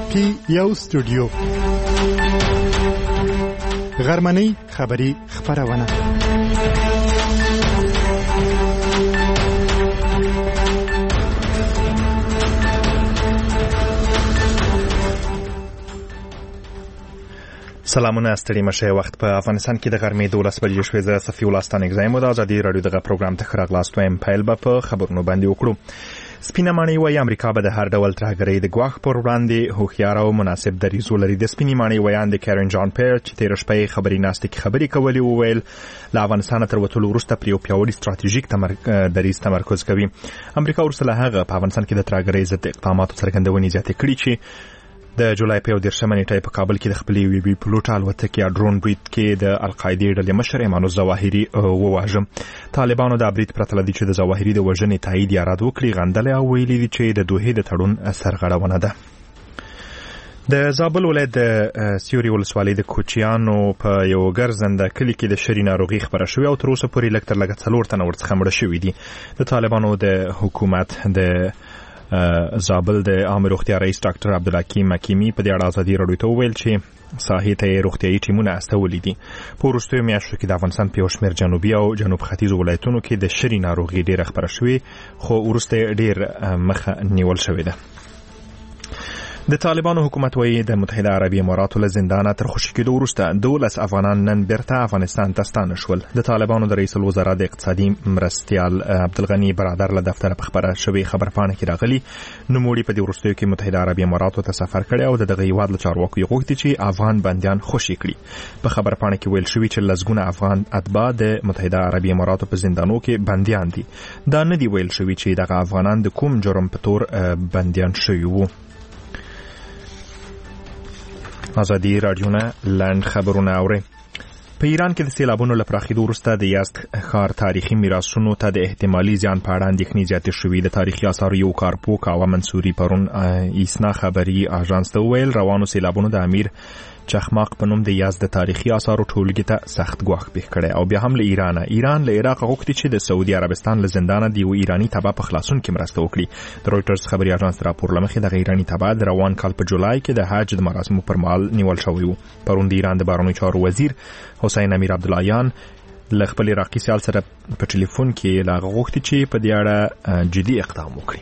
کې یو استودیو غرمنۍ خبری خبرونه سلامونه ستړي مشه وخت په افغانستان کې د غرمې 12 بجې شوې زه صفي الله ستانه اگزایم د ازادي رادیو دغه پروګرام ته خراغلاست وایم پایل به په خبرونو باندې وکړو. سپینه ماڼۍ وايي امریکا به د هر ډول ترهګرۍ د ګواښ پر وړاندې هوښیار او مناسب دریځ ولري. د سپینې ماڼۍ ویان د کارن جان پیر چې تیر شپه خبري ناستې کې خبري کولې وویل له افغانستان تر وټولو وروسته پر یو پیاوړي ستراتیژیک دریځ تمرکز کوي. امریکا ورسره هغه په افغانستان کې د ترهګرۍ ضد اقداماتو څرګندونې زیاتې کړې چې د جولای په 13 نیټه په کابل کې د خپلې وی پلوټ الوتکې ډرون برید کې د القاعده ډلې مشر ایمان الظواهري وواژه. طالبانو د برید پرته لدی چې د ظواهري د وژنې تایید یا رد وکړي غندلې او ویلي دي چې د دوه د تړون سرغړونه ده. د زابل ولایت د سیوري ولسوالۍ د کوچیانو په یو ګرځنده کلی کې د شری ناروغي خبره شوې او تر اوسه پورې لکټر لګ 4 تنه ورڅخه مړ شوي دي. د طالبانو د حکومت د زابل د عام روغتیا رئیس ډاکټر عبدالحکیم حکیمی په دې اړه ازادي رادیو ته وویل چې ساحې ته روغتیايي ټیمونه استولي دي. په وروستیو میاشتو کې د افغانستان په یو شمېر جنوبي او جنوب ختیځو ولایتونو کې د شری ناروغي ډېره خپره شوې خو وروسته ډېر مخه نیول شوې ده. د طالبانو حکومت وایي د متحده عربي اماراتو له زندانه تر خوشي کېدو وروسته 12 افغانان نن بیرته افغانستان ته ستانه شول. د طالبانو د رئیس الوزرا د اقتصادي مرستیال عبدالغنی برادر له دفتر په خبره شوې خبرپاڼه کې راغلي نوموړي په دې وروستیو کې متحده عربي اماراتو ته سفر کړی او دغه هیواد له چارواکو یې غوښتي چې افغان بندیان خوشي کړي. په خبرپاڼه کې ویل شوی چې لسګونه افغان اتباع د متحده عربي اماراتو په زندانو کې بندیان دي. دا نه دی ویل شوی چې دغه افغانان د کوم جرم په تور بندیان شوي وو. ازادي رادیو نه لاند خبرونه اوري. په ایران کې د سیلابونو له پراخېدو وروسته د یزد ښار تاریخي میراثونو ته د احتمالي زیان په اړه اندېښنې زیاتې شوې. د تاریخي آثارو یو کارپوه کاوه منصوري پرون ایسنا خبري اژانس ته وویل روانو سیلابونو د امیر چخماق په نوم د یزد د تاریخي آثارو ټولګي ته سخت ګواښ پیښ کړی او بیا هم له ایران له عراق غوښتي چې د سعودي عربستان له زندانه د یو ایرانی تبع په خلاصون کې مرسته وکړي. د رویټرز خبري اژانس راپور لمخې د ایرانی تبع د روان کال په جولای کې د حج د مراسمو پر مهال نیول شوی و. پرون د ایران د بهرنیو چارو وزیر حسین امیر عبداللهیان له خپل عراقي سیال سره په ټلیفون کې لا غوښتي چې په دې اړه جدي اقدام وکړي.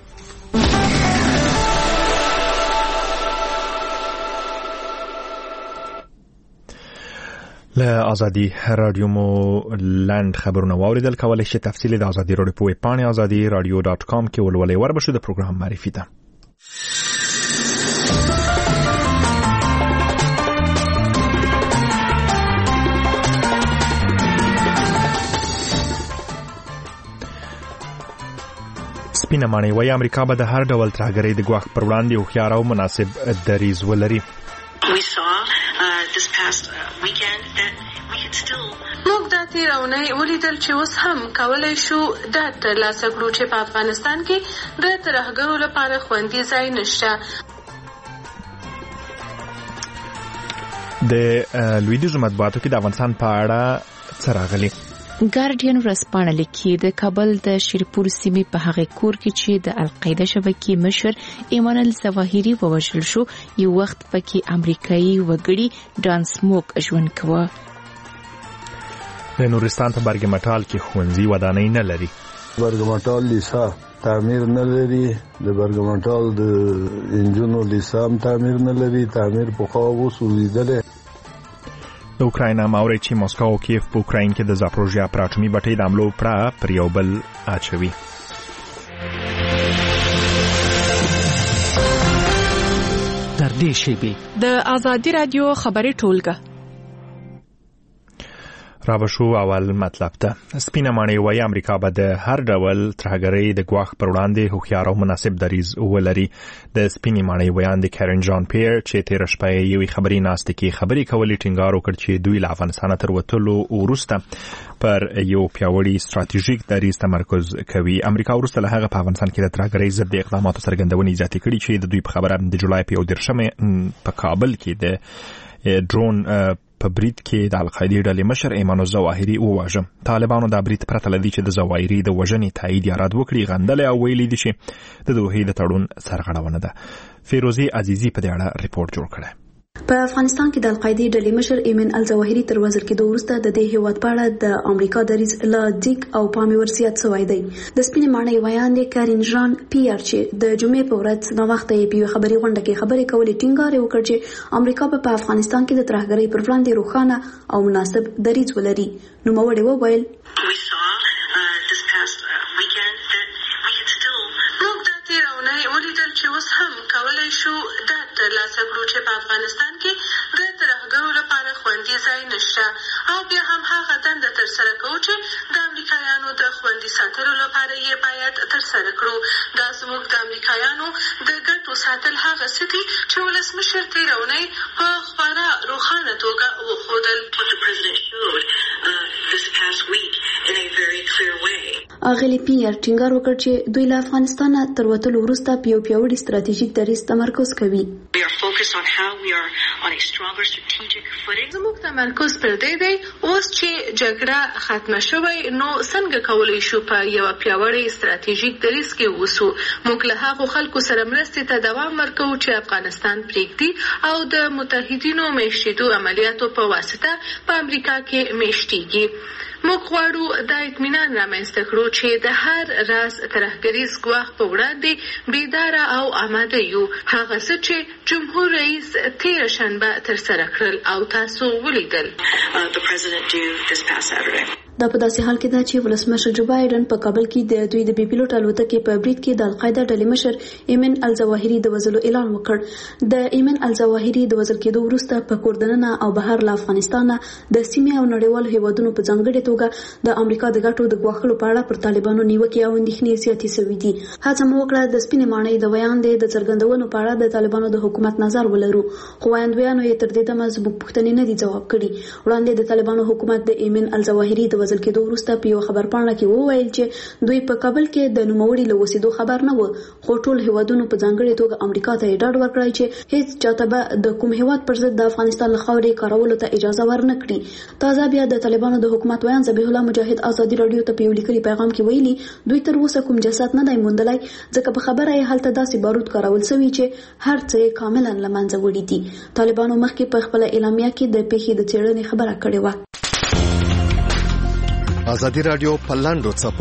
له ازادي رادیو مو لاند خبرونه واوریدل. کولای شئ تفصیل د ازادي رادیو په ویب پاڼه azadiradio.com کې ولولئ. وربشو د پروګرام معرفي ده. سپینه ماڼۍ وايي امریکا به د هر ډول ترهګرۍ د ګواښ پر وړاندې هوښیار او مناسب دریځ ولري. موږ دا تیرونه ولیدل چې اوس هم کولای شو دا ترلاسه کړو چې په افغانستان کې د ترهګرو لپاره خوندي ځای نشته. د لویدیځو مطبوعاتو کې د افغانستان په اړه څه راغلي؟ ګارډین ورځپاڼه لیکي د کابل د شیرپور سیمې په هغه کور کې چې د القاعده شبکې مشر ایمان الظواهري ووژل شو یو وخت پکې امریکایي وګړي ډان سموک ژوند کوي. د نورستان په برګمټال کې ښوونځي ودانۍ نه لري. برګمټال لیسا تعمیر نه لري. د برګمټال د انجونو لیسا هم تعمیر نه لري. تعمیر په خوا وسوځیدل. د اوکراین ماوري چې مسکو او کیف په اوکراین کې د زاپروژیا پر اټومي بټۍ د حملو پر یو بل اچوي. در دې شیبې د ازادي رادیو خبري ټولګه رابشو اول مطلب ته. سپینه ماڼۍ وايي امریکا به د هر ډول ترهګرۍ د ګواښ پر وړاندې هوښیار او مناسب دریځ ولري. د سپینې ماڼۍ ویان د کارن جان پیر چې تیر شپه یوې خبري ناستې کې خبري کولې ټینګار وکړ چې دوی له افغانستان تر وتلو وروسته پر یو پیاوړي ستراتیژیک دریځ تمرکز کوي. امریکا وروسته له هغه په افغانستان کې د ترهګرۍ ضد اقداماتو څرګندونې زیاتې کړي چې د دوی په خبره د جولای په 13 په کابل کې د ډرون په برید کې د القاعده ډلې مشر ایمان الظواهري وواژه. طالبانو د برید پرته لدی چې د ظواهري د وژنې تایید یا رد وکړي غندلې او ویلي دي چې د دوه د تړون سرغړونه ده. فیروزی عزیزی په دې اړه ریپورت جوړ کړی. په افغانستان کې د القاعده ډلې مشر ایمن الظواهري تر وزیر کېدو وروسته د دې هیواد په اړه د امریکا دریځ له ځیګ او پامې ورزیات شوی دی. د سپینې ماڼۍ ویاندې کارین ژان پییر چې د جمعې په ورځ نو وخت یې په خبري غونډه کې خبرې کولې ټینګار وکړ چې امریکا په افغانستان کې د ترهګرۍ پر وړاندې روښانه او مناسب دریځ ولري. نو موږ وویل ولیدل چې اوس هم کولای شو دا ترلاسه کړو چې په افغانستان کې د ترهګرو لپاره خوندي ځای نشته او بیا هم هغه دنده ترسره کوو چې د امریکایانو د خوندي ساتلو لپاره یې باید ترسره کړو. دا زموږ د امریکایانو د ګټو ساتل هغه څه دي چې ولسمشر تېره اونۍ په خورا روښانه توګه وښودل. اغلی پیر ټینګار وکړ چې دوی له افغانستانه تر وتلو وروسته په یو پیاوړي ستراتیژیک دریځ تمرکز کوي. زموږ تمرکز پر دې دی اوس چې جګړه ختمه شوی نو څنګه کولی شو په یو پیاوړي ستراتیژیک دریځ کې اوسو. موږ له هغو خلکو سره مرستې ته دوام ورکوو چې افغانستان پرېږدي او د متحدینو میشتېدو عملیاتو په واسطه په امریکا کې میشتېږي. موږ غواړو دا اطمینان رامنځته کړو چې د هر راز ترهګریز ګواښ په وړاندې بیداره او آماده یو. هغه څه چې جمهور رئیس تېره شنبه ترسره کړل او تاسو ولیدل. دا په داسې حال کې ده چې ولسمشر جو بایدن په کابل کې د دوی د بي پیلوټ الوتکې په برید کې د القاعده ډلې مشر ایمن الظواهري د وژلو اعلان وکړ. د ایمن الظواهري د وژل کېدو وروسته په کور دننه او بهر له افغانستان د سیمې او نړیوال هیوادونو په ځانګړي توګه د امریکا د ګټو د ګواښلو په اړه پر طالبانو نیوکې او اندېښنې زیاتې شوې دي. هڅه مو وکړه د سپینې ماڼۍ د ویاندې د څرګندونو په اړه د طالبانو د حکومت نظر ولرو، خو ویاندویانو یې تر دې دمه زموږ پوښتنې نه دي ځواب کړي. وړاندې د طالبانو حکومت د ایمن الظواهري د وژل کېدو وروسته یو خبرپاڼه کې وویل چې دوی په کابل کې د نوموړي له اوسېدو خبر نه و، خو ټول هیوادونو په ځانګړي توګه امریکا ته یې ډاډ ورکړی چې هیڅ چاته به د کوم هیواد پر ضد د افغانستان له خاورې کارولو ته اجازه ورنه کړي. تازه بیا د طالبانو د حکومت ویان ذبیح الله مجاهد ازادي رادیو ته په یو لیکلي پیغام کې ویلي دوی تر اوسه کوم جسد نه دی موندلی، ځکه په خبره یې هلته داسې بارود کارول شوي چې هر څه یې کاملا له منځه وړي دي. طالبانو مخکې په خپله اعلامیه کې د پیښې د څېړنې خبره کړې وه. ازادي رادیو پر لاندو څپو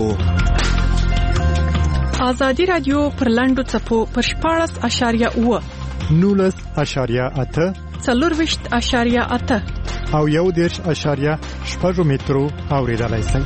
ازادي رادیو پر لاندو څپو پر 14.8 19.8 24.8 او 1.6 مترو اوریدلای شئ.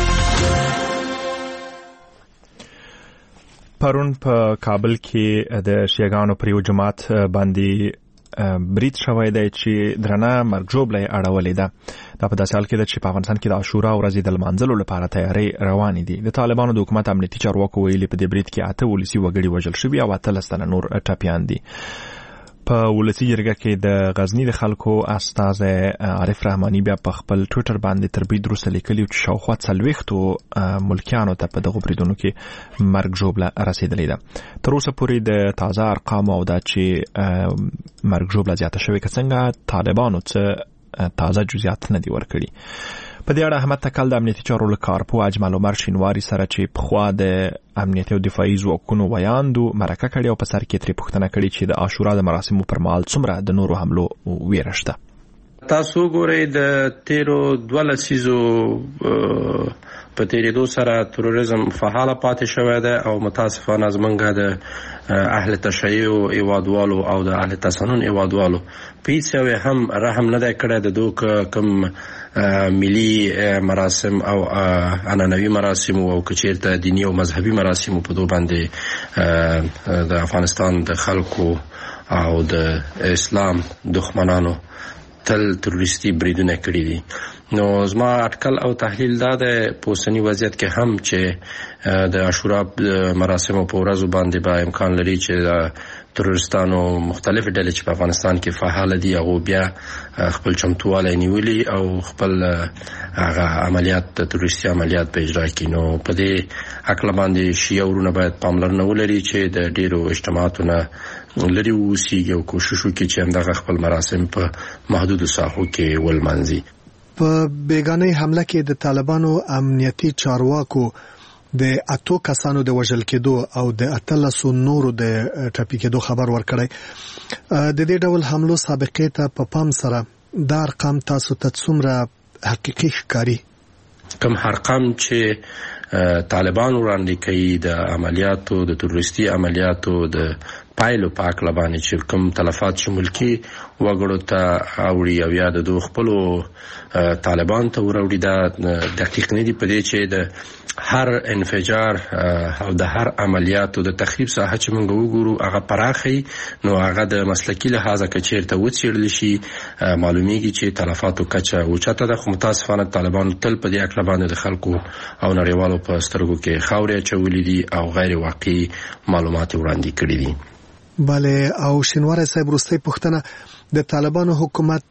پرون په کابل کې د شیعاګانو پر یو جماعت باندې برید شوی دی چې درنه مرګ ژوبله اړولې ده. دا په داسې حال کې ده چې په افغانستان کې د عاشورا ورځې د لمانځلو لپاره تیاری روانې دي. د طالبانو د حکومت امنیتي چارواکو ویلي په دې برید کې 8 ولسي وګړي وژل شوي او 13 تنه نور ټپیان دي. په ولسي جرګه کې د غزنی د خلکو استازی عارف رحماني بیا په خپل ټویټر باندې تر برید وروسته لیکلي چې شاوخوا 40 ملکیانو ته په دغو بریدونو کې مرګ ژوبله رسېدلې ده. تر اوسه پورې د تازه ارقامو او دا چې مرګ ژوبله زیاته شوې که څنګه طالبانو څه تازه جزئیات نه دي ورکړي. په دې اړه احمد تکل د امنیتي چارو له کارپوه اجمل عمر شینواري سره چې پخوا د امنیتي او دفاعي ځواکونو ویاندو مرکه کړې او په سر کې ترې پوښتنه کړې چې د عاشورا د مراسمو پر مهال څومره د نورو حملو ویره شته. تاسو ګورئ د تیرو 2 لسیزو په تیریدو سره تروریزم فعال پاتې شوی دی او متاسفانه زمونږ د اهل تشیع ایوادوالو او د اهل تسنن ایوادوالو په هیڅ یو هم رحم نه دی کړی د دوی کوم ملي مراسم او عنعنوي مراسم او کچیرته دینی او مذهبي مراسم په دوی باندې د افغانستان د خلکو او د اسلام دښمنانو تل تروریستي بریدونه کړي دي. نو زما اټکل او تحلیل دا د پوسنی وضعیت کې هم چې د عاشورا مراسم په ورځو باندې به امکان لري چې د تروریستانو مختلف ډلې چې په افغانستان کې فعال دي هغه بیا خپل چمتوالی نیولي او خپل هغه عملیات تروریستي عملیات په اجرا کړي. نو په دې عقل باندې شیعه ورونه باید پاملرنه ولري چې د ډیرو اجتماعاتو نه لري اوسیږي او کوشش وکړي چې همدغه خپل مراسم په محدودو ساحو کې ولمانځي. په بیگانه حمله کې د طالبانو امنیتي چارواکو د 8 کسانو د وژل کېدو او د 13 نورو د ټپي کېدو خبر ورکړی. د دې ډول حملو سابقې ته په پام سره دا ارقام تاسو ته څومره حقیقي ښکاري؟ کوم ارقام چې طالبان وړاندې کوي د عملیاتو د تروریستي عملیاتو د پایلو په اړه باندې چې کوم تلفات شمول کی وګړو ته اوړي او یا د دوه خپل طالبان ته وروړي دا دقیق نه دی په دې چې د هر انفجار او د هر عملیاتو د تخریب ساحه چې موږ وګورو هغه پراخي نو هغه د مسلکی لحاظه کچیرته وڅېړل شي معلومیږي چې تلفاتو کچه اوچته ده. خو متاسفانه طالبان تل په دې اړه باندې د خلکو او نړیوالو په سترګو کې خاورې اچولې دي او غیر واقعي معلومات وړاندې کړي دي. بله او شینواری صاحب وروستۍ پوښتنه، د طالبانو حکومت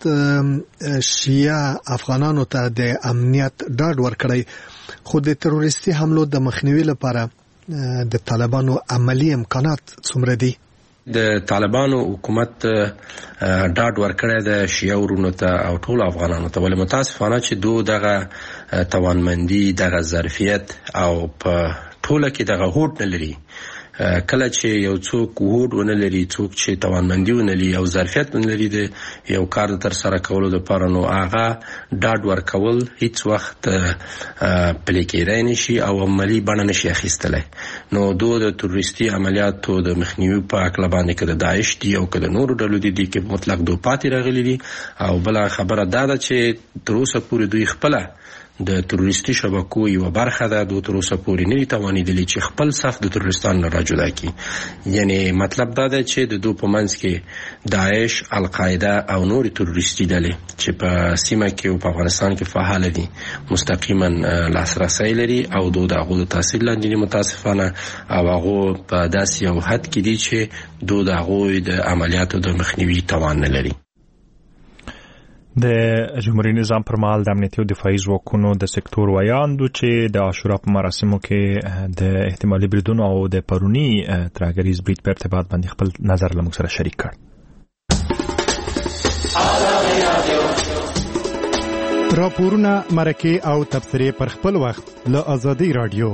شیعه افغانانو ته د امنیت ډاډ ورکړی، خو د تروریستي حملو د مخنیوي لپاره د طالبانو عملی امکانات څومره دي؟ د طالبانو حکومت ډاډ ورکړی د شیعه ورونو ته او ټول افغانانو ته، ولې متاسفانه چې دوی دغه توانمندي، دغه ظرفیت او په ټوله کې دغه هوډ نه لري. کله چې یو څوک هوډ ونه لري، څوک چې توانمندي ونه لري او ظرفیت ونه لري د یو کار تر سره کولو لپاره، نو هغه ډاډ ورکول هیڅ وخت پلي کېدای نشي او عملی بڼه نشي اخیستلی. نو دوی د تروریستي عملیاتو د مخنیوي په اړه باندې که د داعش دي او که د نورو ډلو دي کې مطلق دوی پاتې راغلي دي. او بله خبره دا ده چې تر اوسه پورې دوی خپله د تروریستي شبکو یو برخه ده، دوی تر اوسه پورې نه دي توانېدلي چې خپل صف د تروریستانو نه راجدا کړي. یعنی مطلب دا ده چې د دوی په منځ کې داعش، القاعده او نورې تروریستي ډلې چې په سیمه کې او په افغانستان کې فعال دي مستقیما لاسرسی لري او دوی د هغو د تاثیر لاندې دي متاسفانه، او هغو په داسې یو حد کې دي چې دوی د هغوی د عملیاتو د مخنیوي توان نه لري. د جمهوریت نظام پر مهال د امنیتي او دفاعي ځواکونو د سکتور ویاندو چې د عاشورا په مراسمو کې د احتمالي بریدونو او د پرونی ترهګریز برید په ارتباط باندې خپل نظر له موږ سره شریک کړ. راپورونه، مرکې او تبصرې پر خپل وخت له آزادۍ رادیو.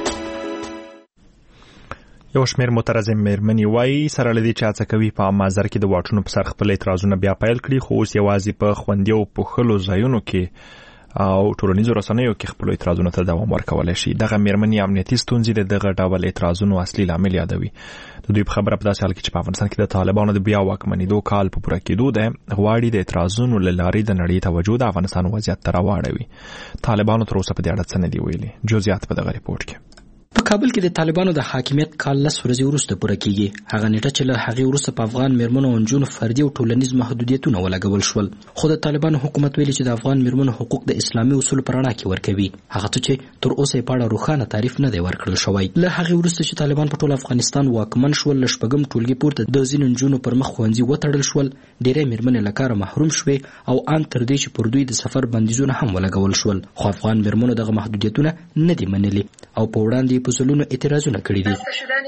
یو شمېر مترجم مېرمنې وایي سره له دې چې هڅه کوي په عامه ځای کې د واټونو په سر خپل اعتراضونه بیا پیل کړي، خو اوس یوازې په خوندي او پوښلو ځایونو کې او ټولنیزو رسنیو کې خپل اعتراضونو ته دوام ورکولی شي. دغه مېرمنې امنیتي ستونزې د دغه ډول اعتراضونو اصلي لامل یادوي. د دوی په خبره په داسې حال کې چې په افغانستان کې د طالبانو د بیا واکمنېدو کال په پوره کېدو ده، غواړي د اعتراضونو له لارې د نړۍ توجه د افغانستان وضعیت ته راواړوي. طالبانو تر اوسه په دې اړه څه نه دي ویلي. جزئیات په دغه ریپورټ کې. په کابل کې د طالبانو د حاکمیت کال 10 ورځې وروسته پوره کیږي. هغه نیټه چې له هغې وروسته په افغان میرمنو او نجونو فردي او ټولنیز محدودیتونه ولګول شول، خو د طالبانو حکومت ویلي چې د افغان میرمنو حقوق د اسلامي اصولو په رڼا کې ورکوي، هغه څه چې تر اوسه یې په اړه روښانه تعریف نه دی ورکړل شوی. له هغې وروسته چې طالبان په ټول افغانستان واکمن شول، له شپږم ټولګي پورته د ځینو نجونو پر مخ ښوونځي وتړل شول، ډېری میرمنې له کاره محروم شوې او ان تر دې چې پر دوی د سفر بندیزونه هم ولګول شول. خو افغان میرمنو دغه محدودیتونه نه دي منلي او په وړاندې یې په ځلونو اعتراضونه کړي دي.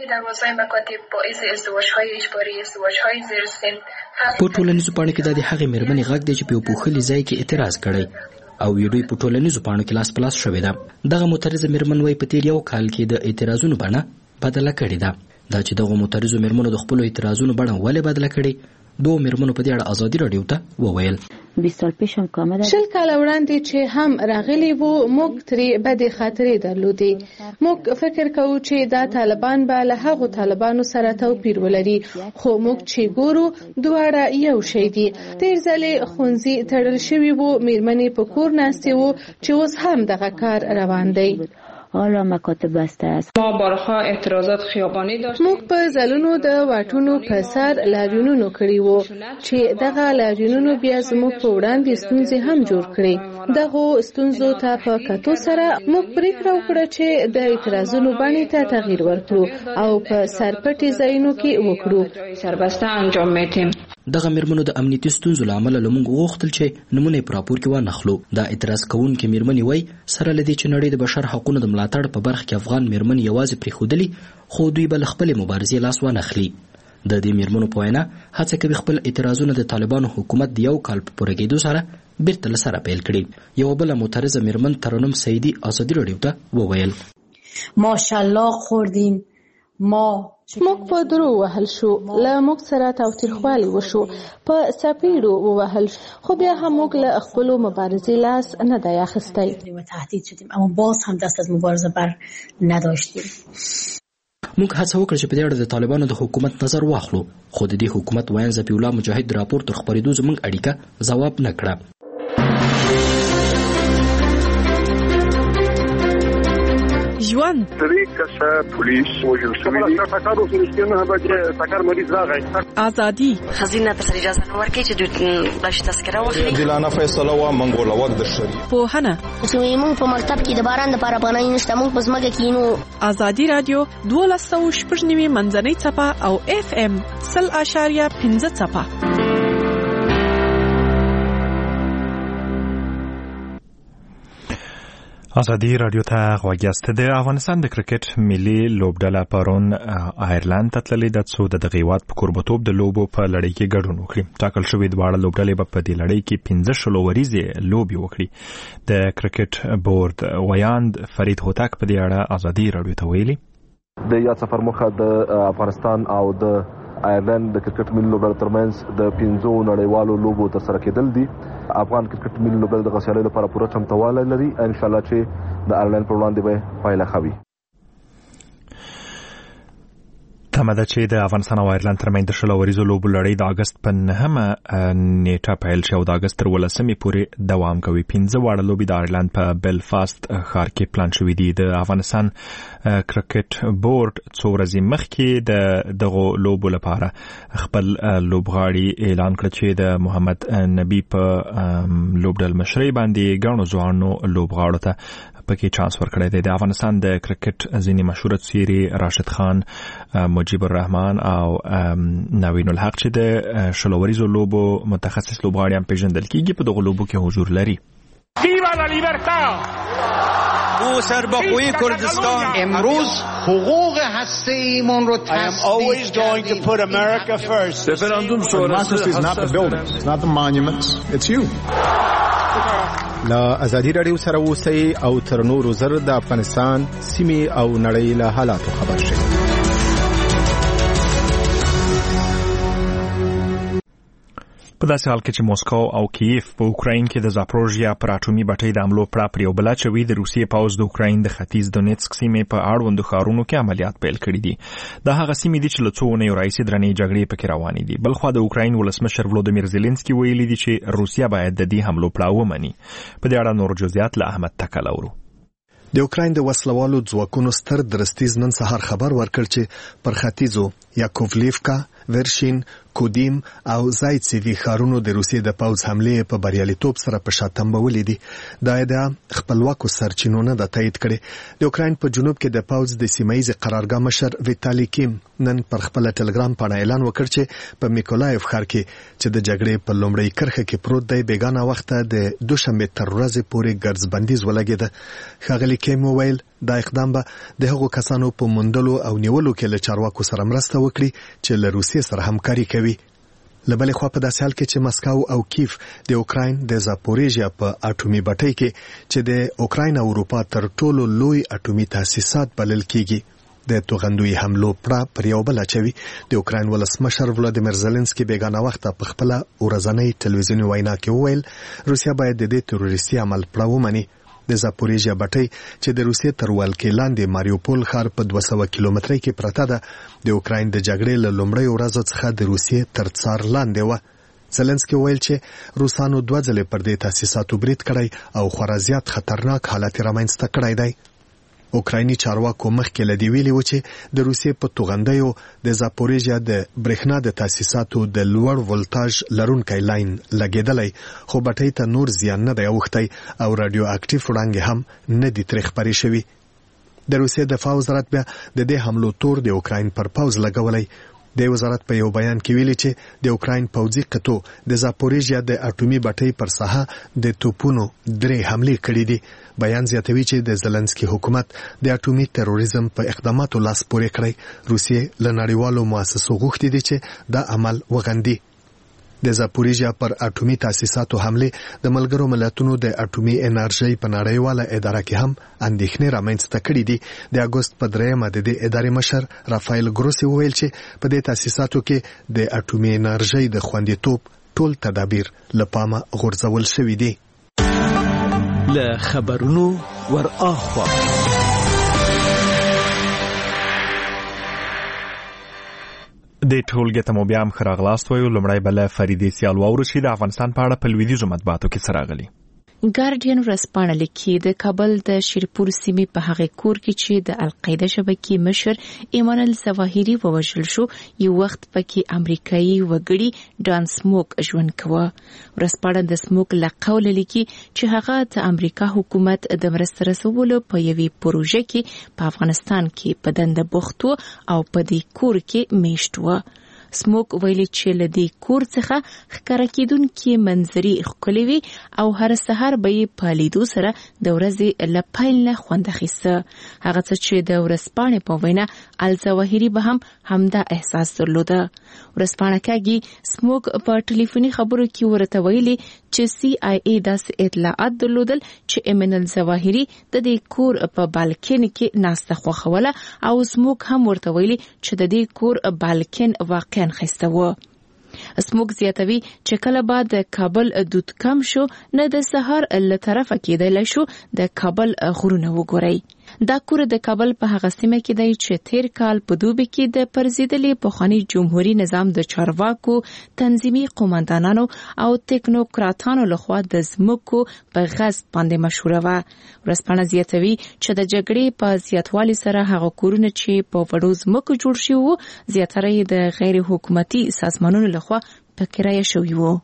په ټولنیزو پاڼو کې د هغې میرمنې غږ دی چې په یو پوښلي ځای کې اعتراض کړی او ویډیو په ټولنیزو پاڼو کې لاس په لاس شوې ده. دغه معترضه میرمن وایي په تیر یو کال کې د اعتراضونو بڼه بدله کړې ده. دا چې دغه معترضو میرمنو د خپلو اعتراضونو بڼه ولې بدله کړې، دوه میرمنو په دې اړه ازادي راډیو ته وویل. 20 سال پیش هم کامه ده. 20 کال وړاندې چې هم راغلي وو، موږ ترې بدې خاطرې درلودې. موږ فکر کوو چې دا طالبان به له هغو طالبانو سره توپیر ولري، خو موږ چې ګورو دواړه یو شی دي. تیر ځلې ښوونځي تړل شوي وو، میرمنې په کور ناستې وو چې اوس هم دغه کار روان دی. حالا مکاتب بسته است. ما بارها اعتراضات خیابانی داشتیم. موږ په ځلونو د واټونو په سر لاریونونه کړي وو چې دغه لاریونونه بیا زموږ په وړاندې ستونزې هم جوړ کړي. دغه ستونزو ته په کتو سره موږ پریکړه وکړه چې د اعتراضونو باندې ته تغییر ورکړو او په سرپټي ځایونو کې وکړو. سربسته انجام میدیم. دغه میرمنو د امنیتي ستونزو له امله له موږ وغوښتل چې نمونه یې په راپور کې وانخلو. دا اعتراض کوونکې میرمنې وایي سره له دې چې نړۍ د بشر حقونو د ملاتړ په برخه کې افغان میرمنې یوازې پرېښودلي، خو دوی به له خپلې مبارزې لاس وانخلي. د دې میرمنو په وینا هڅه کوي خپل اعتراضونه د طالبانو حکومت د یو کال په پوره کېدو سره بیرته له سره پیل کړي. یوه بله معترضه میرمن ترنم سیدي ازادي راډیو ته وویل. ماشاءالله خوردیم. موږ په درو وهل شو، له موږ سره تاوتریخوالی وشو، په سپیړو ووهل شو، خو بیا هم موږ له خپلو مبارزې لاس نه دی اخیستی. تهدید شدیم اما باز هم دست از مبارزه بر نداشتیم. موږ هڅه وکړه چې په دې اړه د طالبانو د حکومت نظر واخلو، خو د دې حکومت وایي ظفی الله مجاهد راپور تر خبرېدو زموږ اړیکه ځواب نه کړه. ژوند درې کسه پولیس وژل شوي دي. ټکر وسو نه بچي ټکر مریض راغی. ازادي خزینه ته اجازه نه ورکړي چې د بش تذکره واخلي. دلانه فیصله وا منګوله وخت د شری پوهنه چې موږ په مکتب کې د باران د لپاره پناه نشته، موږ په ځمکه کې نو. ازادي رادیو 12.9 منځنۍ څپه او FM 0.5 څپه. ازادي رادیو ته غوږ یاست. د افغانستان د کرکټ ملي لوبډله پرون آیرلند ته تللې ده څو د دغه هیواد په کوربتوب د لوبو په لړۍ کې ګډون وکړي. ټاکل شوې دواړه لوبډلې به په دې لړۍ کې 15 شلوریزې لوبې وکړي. د کرکټ بورډ ویاند فرید هوتک په دې اړه ازادي رادیو ته ویلي د یاد سفر مخه د افغانستان او د آیرلند د کرکټ ملي لوبډلو ترمنځ د 15 نړیوالو لوبو ترسره کېدل دي. افغان کرکټ ملي لوبډله د غسیالۍ لپاره پوره چمتوالی لري. ان شاء الله چې د آیرلند پر وړاندې به پایله ښه وي. تمه ده چې د افغانستان او آیرلند ترمنځ د شلوریزو لوبو لړۍ د اګست په 9 نیټه پیل شوه او د اګست تر 18 پورې دوام کوي. 15 واړه لوبې د آیرلند په بلفاست ښار کې پلان شوې دي. د افغانستان کرکټ بورډ څو ورځې مخکې دغه لوبو لپاره خپل لوبغاړي اعلان کړ چې د محمد نبی په لوبډل مشرۍ باندې ګڼو ځوانو لوبغاړو ته پکې چانس ورکړی دی. د افغانستان د کرکټ ځینې مشهور څیرې راشد خان، مجیب الرحمن او نوین الحق چې د شلوریزو لوبو متخصص لوبغاړي هم پیژندل کیږي په دغه لوبو کې حضور لري. ویوا لا لیبرتا او سربخوی کردستان امروز حقوق هسته‌ایمون رو تصدیق کردیم. رفراندوم شورای لا ازادي رادیو سره اوسئ او تر نورو زر د افغانستان سیمې او نړۍ له حالاتو خبر شئ. په داسې حال کې چې موسکو او کیف په اوکراین کې د زاپروژیا پر اټومي بټۍ د حملو پړه پر یو بل اچوي، د روسیې پوځ د اوکراین د ختیځ دونیتسک سیمې په اړوندو ښارونو کې عملیات پیل کړي دي. دا هغه سیمې دي چې له څو اونیو راهیسې درنې جګړې پکې روانې دي. بلخوا د اوکراین ولسمشر ولودیمیر زيلنسکي ویلي دي چې روسیا باید د دې حملو پړه ومني. په دې اړه نور جزئیات له احمد تکل اورو. د اوکراین د وسلوالو ځواکونو ستر درستیز نن سهار خبر ورکړ چې پر ختیځو یاکوفلیفکا، ورشین، کودیم او زایتسیوی ښارونو د روسیې د پوځ حملې په بریالیتوب سره په شاتمبولې دي. دا ادعا خپلواکو سرچینو نه د تایید کړي. د اوکراین په جنوب کې د پوځ د سیمایي قرارګاه مشر ویتالي کیم نن پر خپل ټلګرام باندې اعلان وکړ چې په میکولایف ښار کې چې د جګړې په لومړۍ کرښه کې پروت دی بیگانه وخت د دوشنبه تر ورځې پورې ګرځبندیز ولګیده. ښاغلي کیم ویل دا اقدام به د هغو کسانو په موندلو او نیولو کې له چارواکو سره مرسته وکړي چې له روسیې سره همکاري کوي. لبلې خوا په داسې حال کې چې مسکو او کیف د اوکراین د زاپوریژیا په اټومي بټۍ کې چې د اوکراین او اروپا تر ټولو لوی اټومي تاسیسات بلل کیږي د توغندوی حملو پړه پر یو بل اچوي. د اوکراین ولسمشر ولودیمیر زيلنسکي بیگانه وخت په خپل ورځنۍ ټلویزیوني وینا کې وویل روسیا باید د دې تروریستي عمل پړه ومني. د زاپوریژیا بټۍ چې د روسیې تر ولکې لاندې ماریوپول ښار په 200 کیلومترۍ کې پرته ده د اوکراین د جګړې له لومړۍ ورځې څخه د روسیې تر څار لاندې و. زيلنسکي ویل چې روسانو 2 ځله پر دې تاسیساتو برید کړی او خورا زیات خطرناک حالت رامنځته کړی دی. اوکرایني چارواکو مخکې لدی ویلي و چې د روسیې په توغندیو د زاپوریژیا د برېښنا د تاسیساتو د لوړ ولټاژ لرونکي لاین لګیدلی، خو بټۍ ته نور زیان نه دی اوښتی او رادیو اکټیو وړانګې هم نه دي ترې خپرې شوي. د روسیې دفاع وزارت بیا د دې حملو تور د اوکراین پر پوځ لګولی. د وزارت په یو بیان کې ویلي چې د اوکراین پوځي قطو د زاپوریژیا د اټومي بټۍ پر ساحه د توپونو 3 حملې کړې دي. بیان زیاتوي چې د زيلنسکي حکومت د اټومي تروریزم په اقداماتو لاس پورې کړی. روسیې له نړیوالو مؤسسو غوښتي دي چې دا عمل وغندي. د زاپوریژیا پر اټومي تاسیساتو حمله د ملګرو ملتونو د اټومي انرژي په نړیواله اداره کې هم اندېښنې رامنځته کړې دي. د اګوست په 3 د دې ادارې مشر رافایل ګروسی وویل چې په دې تاسیساتو کې د اټومي انرژي د خوندیتوب ټول تدابیر له پامه غورځول شوي دي. له خبرونو ور اخوا د ټولګې ته مو بیا هم ښه راغلاست وایو. لومړی به له فریدې سیال واورو چې د افغانستان په اړه په لویدیځو مطبوعاتو کې څه راغلي. ګارډین ورځپاڼه لیکي د کابل د شیرپور سیمې په هغه کور کې چې د القاعده شبکې مشر ایمانل ظواهری ووژل شو یو وخت پکې امریکایي وګړي ډان سموک ژوند کوه. ورځپاڼه د سموک له قوله لیکي چې هغه د امریکا حکومت د مرستې رسولو په یوې پروژه کې په افغانستان کې په دنده بوخت و او په دې کور کې میشت و. سموک ویلي چې له دې کور څخه ښکاره کېدونکې منظرې ښکلې وي او هر سهار به یې په لیدو سره د ورځې له پیل نه خوند اخیسته. هغه څه چې د ورځپاڼې په وینا الظواهري به هم همدا احساس درلوده. ورځپاڼه کاږي سموک په ټلیفوني خبرو کې ورته ویلي چې CIA داسې اطلاعات درلودل چې ایمانل ظواهري د دې کور په بالکن کې ناسته خوښوله او سموک هم ورته ویلي چې د دې کور بالکن واقع خسته و. سموک زیاتوي چې کله بعد د کابل دود کم شو نه د سهار له طرفه کېدل شو د کابل غرونه وګورئ. دا کور د کابل په هغه سیمه کې دی چې تیر کال په دوبي کې د پرزیدلې پخوانی جمهوریت نظام د چارواکو تنظیمي قوماندانانو او ټیکنوکراتانو لخوا د زمکو په غصب باندې مشهور و. ورځپاڼه زیاتوي چې د جګړې په زیاتوالي سره هغه کورونه چې په وړو زمکو جوړ شوي وو زیاتره د غیر حکومتي سازمانونو لخوا په کرایه شوي وو.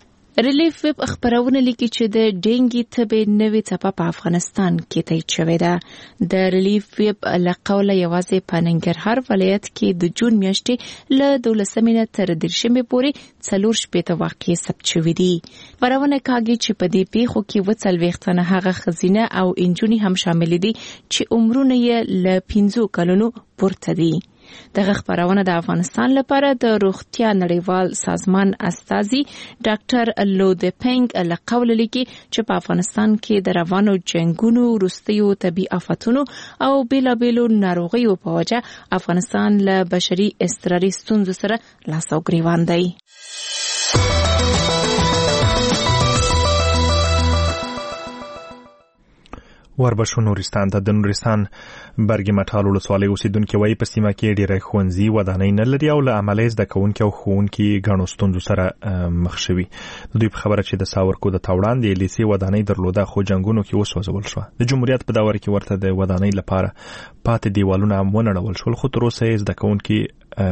ریلیف ویب خبرونه لیکي چې د ډینګي تبې نوې څپه په افغانستان کې تایید شوې ده. د ریلیف ویب له قوله یوازې په ننګرهار ولایت کې د جون میاشتې له 12 تر 13 پورې 4 شپېته واقعې ثبت شوې دي. خبرونه کاږي چې په دې پیښو کې 40 تنه هغه ښځینه او انجونې هم شامل دي چې عمرونه یې له 15 کلونو پورته دي. دغه خبرونه د افغانستان لپاره د روغتیا نړیوال سازمان استازي ډاکټر لودپنګ له قوله لیکي چې په افغانستان کې د روانو جنگونو وروستیو طبي آفتونو او بیلابیلو ناروغیو په وجه افغانستان له بشري اضطراري ستونزو سره لاس او ګریوان دی. وربشو نورستان ته د نورستان برګي مټال ولسوالۍ اوسیدونکو وایي په سیمه کې ډېری ښوونځي ودانۍ نه لري او له عمله زده کوونکي او ښوونکي ګڼو ستونزو سره مخ شوي. د دوی په خبره چې د ساورکو د تاوړاندې لیسې ودانۍ درلوده خو جنګونو کې وسوځول شوه. د جمهوریت په دور کې ورته د ودانۍ لپاره پاتې دیوالونه هم ونړول شول خو تر اوسه یې زده کوونکي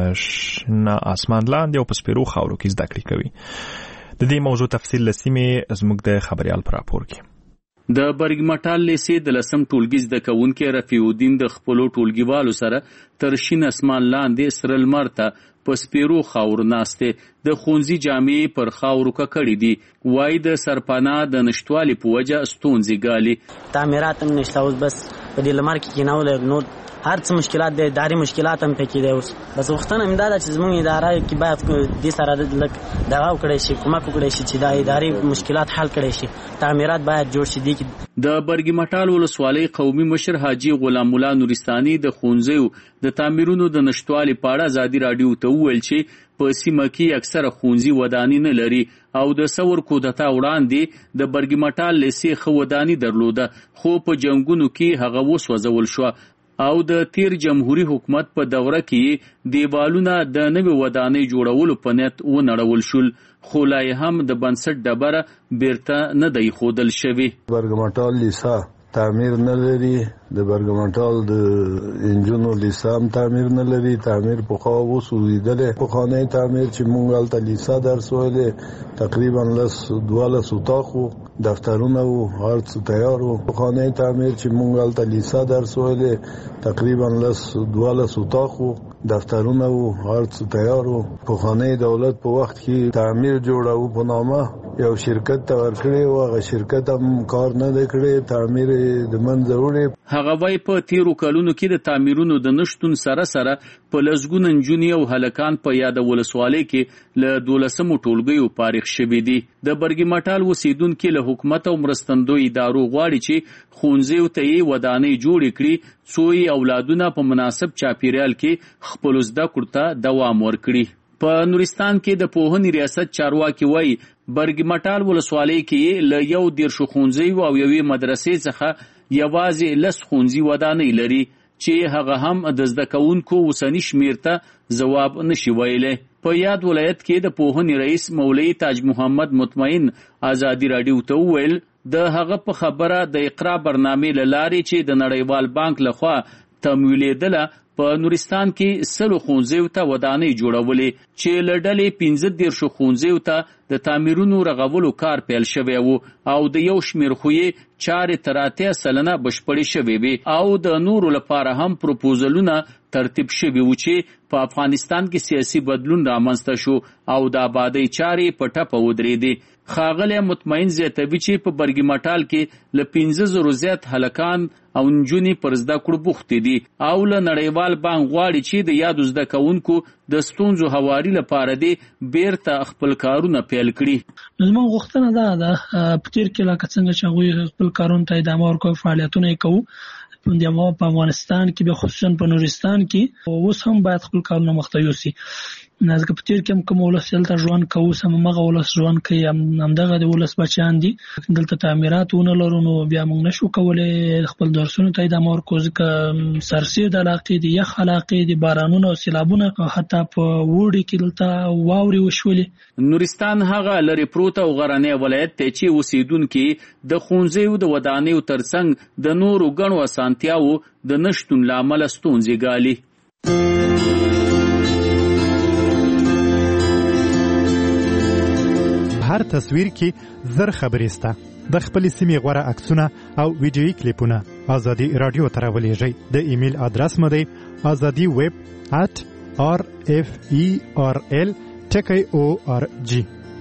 شنه اسمان لاندې او په سپیرو خاورو کې زده کړې کوي. د دې موضوع تفصیل له سیمې زموږ د خبريال پر راپور کې. د برګمټال لیسې د لسم ټولګي زده کوونکي رفیع الدین د خپلو ټولګیوالو سره تر شین اسمان لاندې سره لمر ته په سپیرو خاورو ناسته د ښوونځي جامې پر خاورو ککړې دي. وای د سرپناه د نشټوالي په وجه ستونزې ګالي. تعمیرات هم نشته اوس بس په دې لمر کې کېناول نو هر څه مشکلات دي اداري مشکلات هم پکې دي. اوس بس وختونه امداد چې زموږ اداره کې باید د سره لک دغه وکړي شي کومک وکړي شي چې د اداري مشکلات حل کړي شي. تعمیرات باید جوړ شي. د برګمټال ولسوالۍ قومي مشر حاجی غلام الله نورستاني د ښوونځیو د تعمیرونو د نشټوالي په اړه ازادي رادیو ته وویل چې په سیمه کې اکثره ښوونځي ودانۍ نه لري او د ساورکو د تاوړاندې د برګمټال لیسې خو ودانۍ درلوده خو په جنگونو کې هغه وسوځول شو او د تیر جمهوریت حکومت په دوره کې دیوالونه د نوې ودانۍ جوړولو په نیت ونړول شول خو لا هم د بنسټ ډبره بیرته نه دی ښودل شوی. برګمټال لیسا تعمیر نه لري. د برګمټال د انجونو لیسا هم تعمیر نه لري. تعمیر په خوا وسوځیدلې پخوانی تعمیر چې مونږ هلته لیسا درس ویلې تقریبا 12 اتاقو دفترونه وو هر څه تیار وو. پخوانی تعمیر چې مونږ هلته لیسا درس ویلې تقریبا 12 اتاقو دفترونه وو هر څه تیار وو. پخوانی دولت په وخت کې تعمیر جوړاو په نامه یو شرکت ته ورکړی و، هغه شرکت هم کار نه دی کړی، تعمیر د منځه وړی. هغه وایي په تیرو کلونو کې د تعمیرونو د نشتون سره سره په لسګونه نجونې او هلکان په یاده ولسوالۍ کې له 12 ټولګیو فارغ شوي دي. د برګي مټال اوسیدونکي له حکومت او مرستندوی ادارو غواړي چې ښوونځیو ته یې ودانۍ جوړې کړي څو یې اولادونه په مناسب چاپیریال کې خپلو زده کړو ته دوام ورکړي. په نورستان کې د پوهنې ریاست چارواکي وایي برګي مټال ولسوالۍ کې له 11 ښوونځیو او یوې مدرسې څخه یوازې 10 ښوونځي ودانۍ لري چې هغه هم د زده کوونکو اوسني شمیر ته ځواب نشي ویلی. په یاد ولایت کې د پوهنې رئیس مولوي تاج محمد مطمئن ازادي راډیو ته وویل د هغه په خبره د اقرا برنامې له لارې چې د نړیوال بانک لخوا تمویلېدله په نورستان کې 100 ښوونځیو ته ودانۍ جوړولې چې له ډلې 15 ښوونځیو ته د تعمیرونو رغولو کار پیل شوی و او د یو شمیر خوې چارې تر 80% بشپړې شوې وي او د نورو لپاره هم پروپوزلونه ترتیب شوي و چې په افغانستان کې سیاسي بدلون رامنځته شو او د آبادۍ چارې په ټپه ودرېدې. ښاغلی مطمئن زیاتوي چې په برګي مټال کې له 15,000 زیات هلکان او نجونې پر زده کړو بوختې دي او له نړیوال بانک غواړي چې د یادو زده کوونکو د ستونزو هواري لپاره دې بیرته خپل کارونه پیل کړي. زموږ غوښتنه دا ده په تیر کې لکه څنګه چې هغوی خپل کارونو ته ادامه ورکوي، فعالیتونه یې کوو په افغانستان کې به خصوصا په نورستان کې اوس هم باید خپل کارونه مخته یوسي. ځکه په تیر کې هم کوم ولس دلته ژوند کوو همغه ولس ژوند کوي، همدغه د ولس بچیان دي. دلته تعمیرات ونه لرو نو بیا موږ نشو کولی خپل درسونو ته ادامه ورکړو ځکه سرسید علاقې دي، یخ علاقې دي، بارانونه او سیلابونه حتی په وړي کې دلته واورې وشولې. نورستان هغه لرې پروت او غرنی ولایت دی چې اوسیدونکي د ښوونځیو د ودانیو ترڅنګ د نورو ګڼو اسانتیاوو د نشتون له امله ستونزې ګالي. هر تصویر کې زر خبرې سته. د خپل سیمې غوره عکسونه او ویډیویي کلیپونه ازادي رادیو ته راولېږئ. د ایمیل ادرس مو دی azadiweb@referl.org.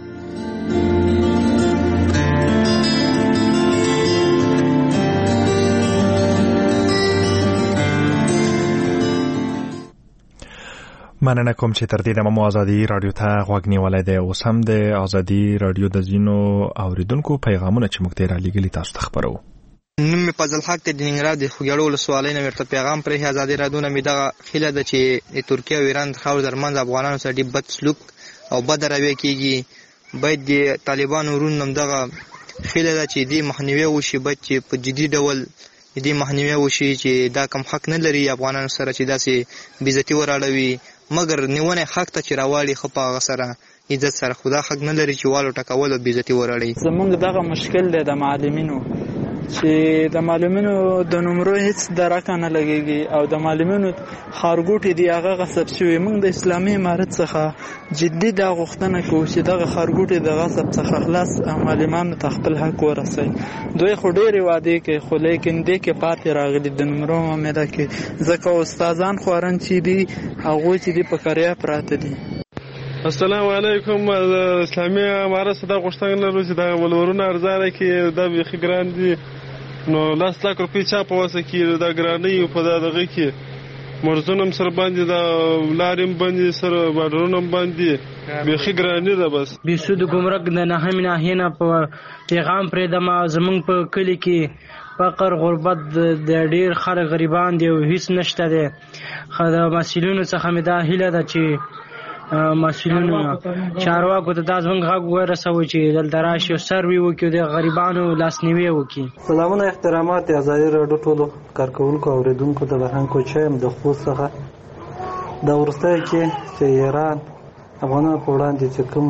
مننه کوم چې تر دې دمه مو ازادي رادیو ته غوږ نیولی دی. اوس هم د ازادي رادیو د ځینو اوریدونکو پیغامونه چې موږ ته یې رالیږلي تاسو ته خپروو. نوم مې فضل حق دی، د ننګرهار د خوږیاړو ولسوالۍ نه ورته پیغام پرېښی. ازادي رادیو نه مې دغه هیله ده چې د ترکیې او ایران د خاورو ترمنځ افغانانو سره ډېر بد سلوک او بده رویه کېږي. باید د طالبانو ورونو هم دغه هیله ده چې دې مخنیوی وشي، باید چې په جدي ډول دې مخنیوی وشي چې دا کم حق نه لري افغانانو سره چې داسې بېعزتي وراړوي، مګر نیونه حق ته چې راواړي ښه په هغه سره عزت سره، خو دا حق نه لري چې والو ټکول او بېعزتي وراړي. زمونږ دغه مشکل دی د معلمینو چې د معلمینو د نمرو هیڅ درکه نه لګېږي او د معلمینو ښارګوټي دي هغه غصب شوي. موږ د اسلامي امارت څخه جدي دا غوښتنه کوو چې دغه ښارګوټي د غصب څخه خلاص معلمانو ته خپل حق ورسوي. دوی خو ډېرې وعدې کوي خو لیکن دې کې پاتې راغلي د نمرو معامله کې، ځکه استادان خوارن چې دي هغوی چې دي په کریا پراته دي. السلام علیکم. اسلامي امارت څخه دا غوښتنه لرو چې دا ولورونه ارزانه کې دا بیخي ګران دي، نو 10 لک روپۍ چا په وسه کې دا ګرانۍ په دغه کې مرزونه هم سره باندې دا لارې هم باندې سره بارډرونه هم باندې بیخي ګراني ده. بس بیسود ګمرک د نهمې ناحیې نه په پیغام پرېږدم. زمونږ په کلي کې فقر غربت د ډېر خلک غریبان دي او هیڅ نشته دی. د مسؤلینو څخه مې دا هیله ده چې مسؤلینو چارواکو ته دا زموږ غږ ورسوي چې دلته راشي او سروي وکړي، د غریبانو لاسنیوی وکړي. سلامونه، احترامات ازادي راډیو ټولو کارکوونکو او اوریدونکو د بهرنګ کوچیم د خوست څخه دا وروستی کې چې ایران افغانانو په وړاندې چې کوم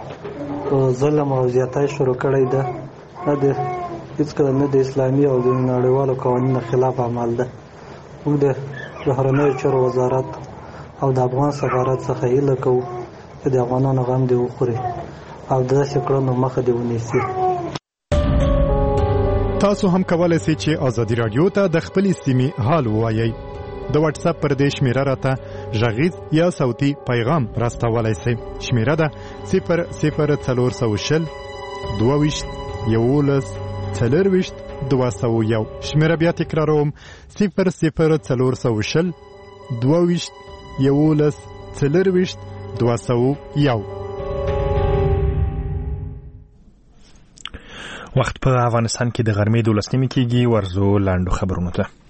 ظلم او زیاتی شروع کړی ده نه د هېڅکله نه د اسلامي او د نړیوالو قوانینو خلاف عمل ده. موږ د بهرنیو چارو وزارت او د افغان سفارت څخه هیله کوو چې د افغانانو غم دې وخوري او داسې کړنو مخه دې ونیسي. تاسو هم کولای شئ چې ازادي رادیو ته د خپل سیمې حال ووایئ. د واتس اپ پر دې شمیره راته غږیز یا صوتي پیغام راستولای شئ. شمیره ده 00420 22 11 40 201. شمیره بیا تکراروم 00 22 11 40 201. وخت په افغانستان کې د غرمې 12 نیمې کېږي. ورزو لاندو خبرونو ته.